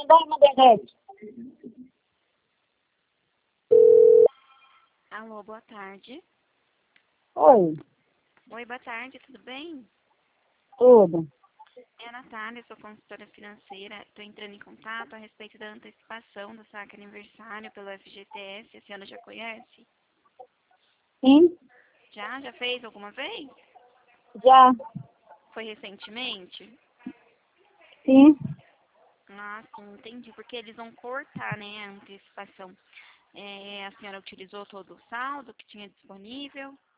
Dona Benete. Alô, boa tarde. Oi, Oi, boa tarde, tudo bem? tudo. É a Natália, sou consultora financeira. Estou entrando em contato a respeito da antecipação do saque aniversário pelo FGTS. A senhora já conhece? Sim, Já fez alguma vez? já. Foi recentemente? Sim, Ah, sim, entendi, porque eles vão cortar, né, a antecipação. A senhora utilizou todo o saldo que tinha disponível?